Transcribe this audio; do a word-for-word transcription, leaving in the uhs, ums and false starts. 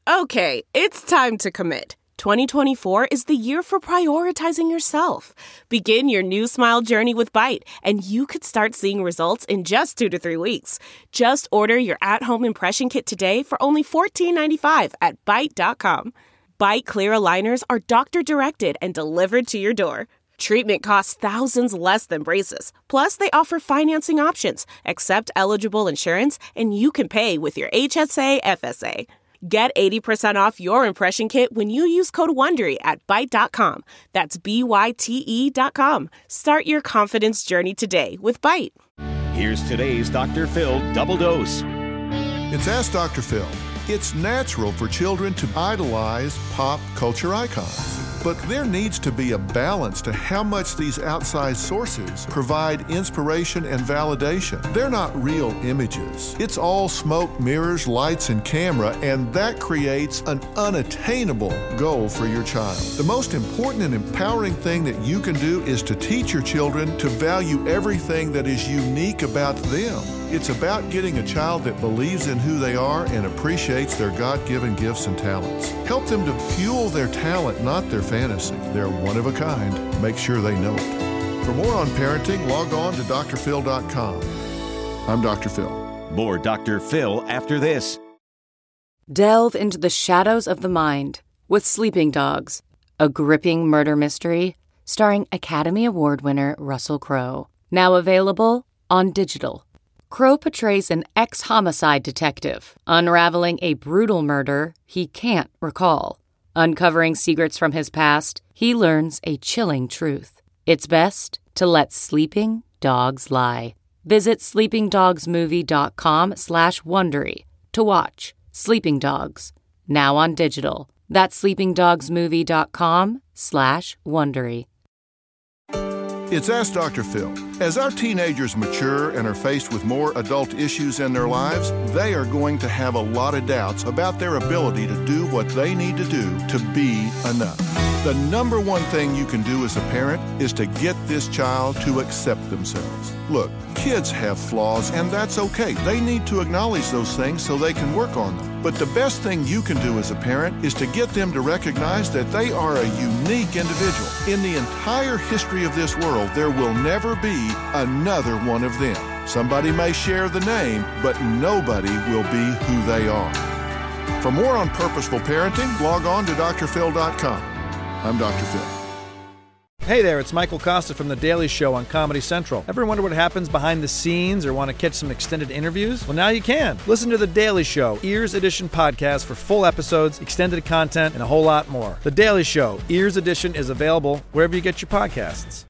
Okay, it's time to commit. twenty twenty-four is the year for prioritizing yourself. Begin your new smile journey with Byte, and you could start seeing results in just two to three weeks. Just order your at-home impression kit today for only fourteen ninety-five at byte dot com. Byte clear aligners are doctor-directed and delivered to your door. Treatment costs thousands less than braces. Plus, they offer financing options, accept eligible insurance, and you can pay with your H S A F S A. Get eighty percent off your impression kit when you use code WONDERY at byte dot com. That's B Y T E dot com. Start your confidence journey today with Byte. Here's today's Doctor Phil Double Dose. It's Ask Doctor Phil. It's natural for children to idolize pop culture icons. But there needs to be a balance to how much these outside sources provide inspiration and validation. They're not real images. It's all smoke, mirrors, lights, and camera, and that creates an unattainable goal for your child. The most important and empowering thing that you can do is to teach your children to value everything that is unique about them. It's about getting a child that believes in who they are and appreciates their God-given gifts and talents. Help them to fuel their talent, not their fantasy. They're one of a kind. Make sure they know it. For more on parenting, log on to D R phil dot com. I'm Doctor Phil. More Doctor Phil after this. Delve into the shadows of the mind with Sleeping Dogs, a gripping murder mystery starring Academy Award winner Russell Crowe. Now available on digital. Crowe portrays an ex-homicide detective unraveling a brutal murder he can't recall. Uncovering secrets from his past, he learns a chilling truth. It's best to let sleeping dogs lie. Visit sleeping dogs movie dot com slash Wondery to watch Sleeping Dogs, now on digital. That's sleeping dogs movie dot com slash Wondery. It's Ask Doctor Phil. As our teenagers mature and are faced with more adult issues in their lives, they are going to have a lot of doubts about their ability to do what they need to do to be enough. The number one thing you can do as a parent is to get this child to accept themselves. Look, kids have flaws, and that's okay. They need to acknowledge those things so they can work on them. But the best thing you can do as a parent is to get them to recognize that they are a unique individual. In the entire history of this world, there will never be another one of them. Somebody may share the name, but nobody will be who they are. For more on purposeful parenting, log on to D R phil dot com. I'm Doctor Phil. Hey there, it's Michael Costa from The Daily Show on Comedy Central. Ever wonder what happens behind the scenes or want to catch some extended interviews? Well, now you can. Listen to The Daily Show, Ears Edition podcast for full episodes, extended content, and a whole lot more. The Daily Show, Ears Edition is available wherever you get your podcasts.